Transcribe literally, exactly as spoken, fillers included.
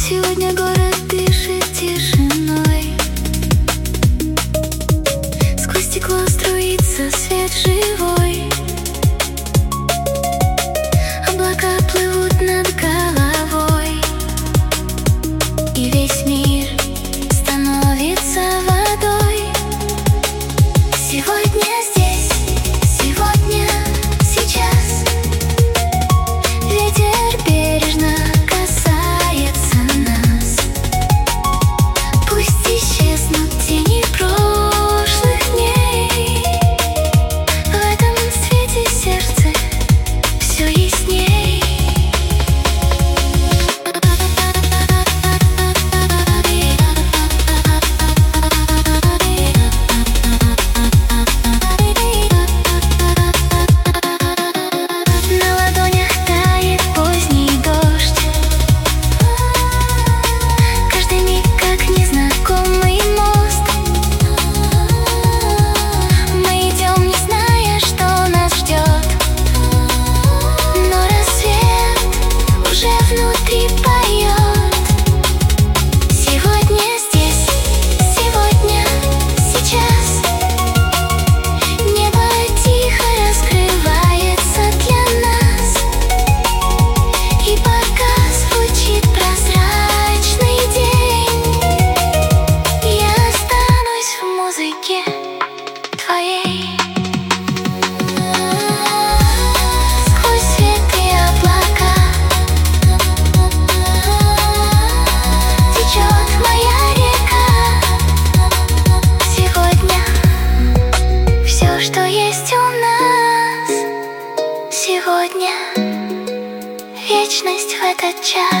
Сегодня город дышит тишиной. Сквозь стекло струится свет живой. Облака плывут над головой, и весь мир становится водой. Сегодня здесь, сегодня, сейчас. Ветер бережно касается нас. Пусть исчезнут тени прошлых дней. В этом свете сердце все ясней. На ладонях тает поздний дождь. Каждый миг как незнакомый мост. Мы идем, не зная, что нас ждет. Но рассвет уже внутри поет. Сегодня здесь, сегодня, сейчас. Небо тихо раскрывается для нас. И пока звучит прозрачный день, я останусь в музыке твоей. Сквозь свет и облака течет моя река. Сегодня все, что есть у нас. Сегодня вечность в этот час.